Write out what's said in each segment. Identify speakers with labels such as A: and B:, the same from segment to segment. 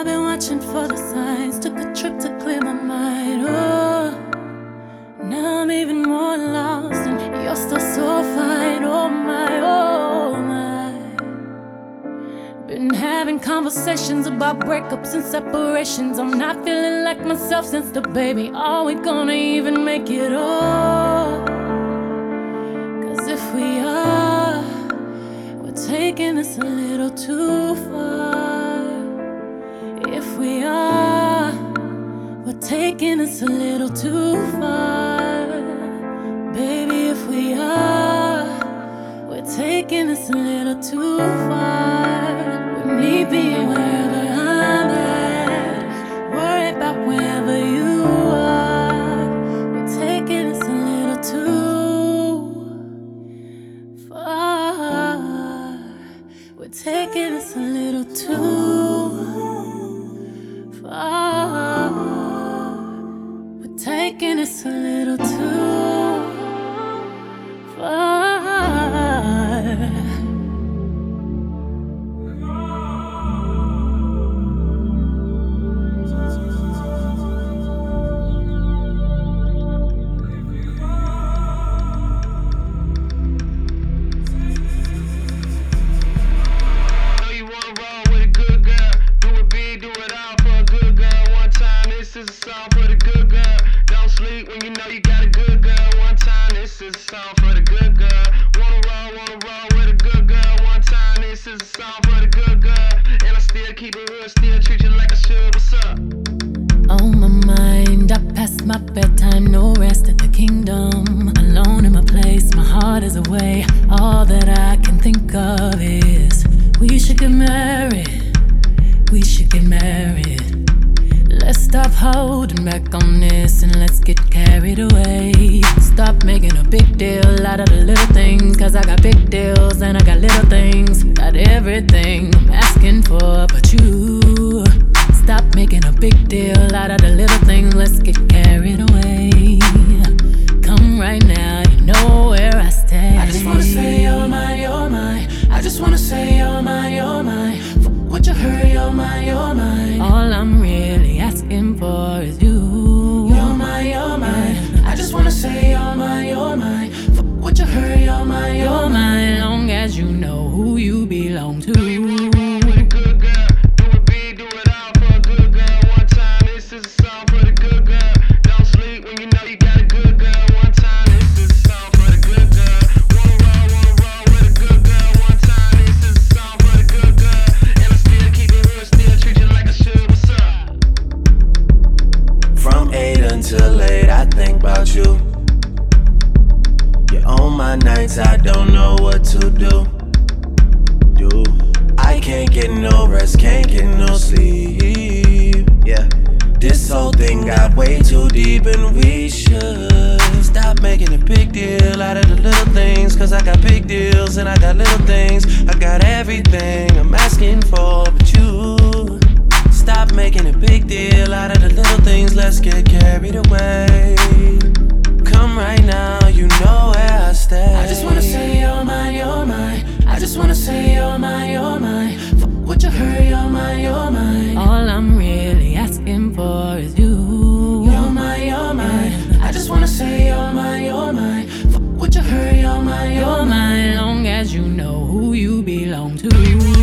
A: I've been watching for the signs, took a trip to clear my mind. Oh, now I'm even more lost, and you're still so fine. Oh my, oh my. Been having conversations about breakups and separations. I'm not feeling like myself since the baby. Are we gonna even make it all? Cause if we are, we're taking this a little too far. If we are, we're taking this a little too far. Baby, if we are, we're taking this a little too far. With me being wherever I'm at, worry about wherever you are. We're taking this a little too far. We're taking this a little too far. We're taking this a little too far.
B: This is a song for the good girl. Don't sleep when you know you got a good girl. One time, this is a song for the good girl. Wanna roll with a good girl. One time, this is a song for the good girl. And I still keep it real, still treat you like I should. What's up?
A: On my mind, I passed my bedtime, no rest at the kingdom. Alone in my place, my heart is away. All that I can think of is we should get married. We should get married. Let's stop holding back on this and let's get carried away. Stop making a big deal out of the little things, cause I got big deals and I got little things. Got everything I'm asking for but you. Stop making a big deal out of the little things, let's get carried away. Come right now, you know where I stay. I just wanna say you're mine, you're mine. I just wanna say you're mine, you're mine. Would you hurry, you're mine, you're mine. All I'm really asking for is you. You're mine, you're mine. I just wanna say you're mine, you're mine. Would you hurry, you're mine, you're mine. Long as you know who you belong to.
C: Till late, I think about you. You're on my nights, I don't know what to do. I can't get no rest, can't get no sleep. Yeah, this whole thing got way too deep, and we should stop making a big deal out of the little things. Cause I got big deals and I got little things. I got everything I'm asking for but you. Stop making a big deal out of the little things, let's get carried away. Come right now, you know where I stay. I just wanna say you're mine, you're mine. I just wanna say you're mine, you're mine. Would you hurry, you're mine, you're mine. All I'm really asking for is you. You're mine, you're mine. I just wanna say you're mine, you're mine. Would you hurry, you're mine, you're mine. Long as you know who you belong to.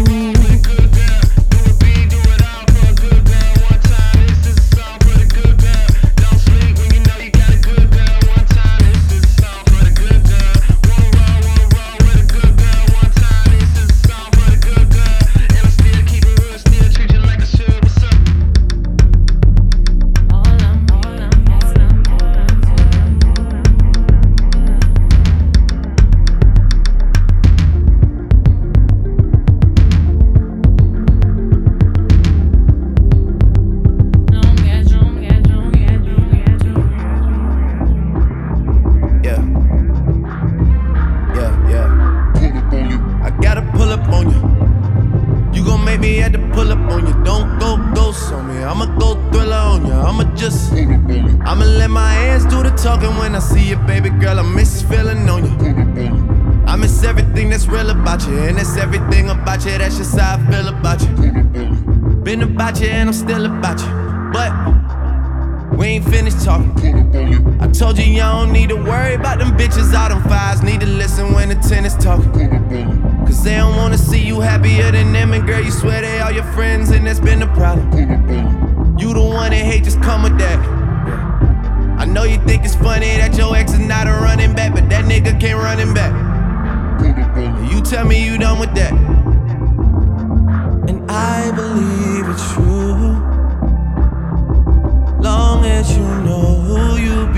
C: I'ma let my hands do the talking when I see you, baby girl. I miss feeling on you. I miss everything that's real about you, and it's everything about you. That's just how I feel about you. Been about you and I'm still about you. But we ain't finished talking. I told you you don't need to worry about them bitches. All them fives need to listen when the tennis talking. Cause they don't wanna see you happier than them. And girl, you swear they all your friends, and that's been the problem. You the one that hate, just come with that. I know you think it's funny that your ex is not a running back, but that nigga can't run him back. You tell me you done with that. And I believe it's true, long as you know who you